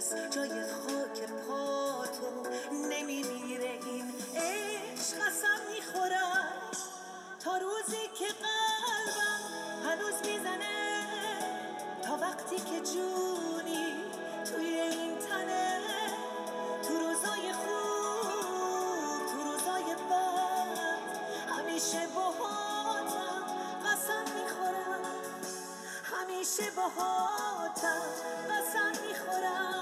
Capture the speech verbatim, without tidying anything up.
کس جای خاک پاتو نمیمیره این عشق. قسم میخورم تا روزی که قلبم هنوز میزنه، تا وقتی که جونی توی این تنه، تو روزای خوب تو روزای بد همیشه باهاتم. قسم میخورم همیشه باهاتم، قسم میخورم.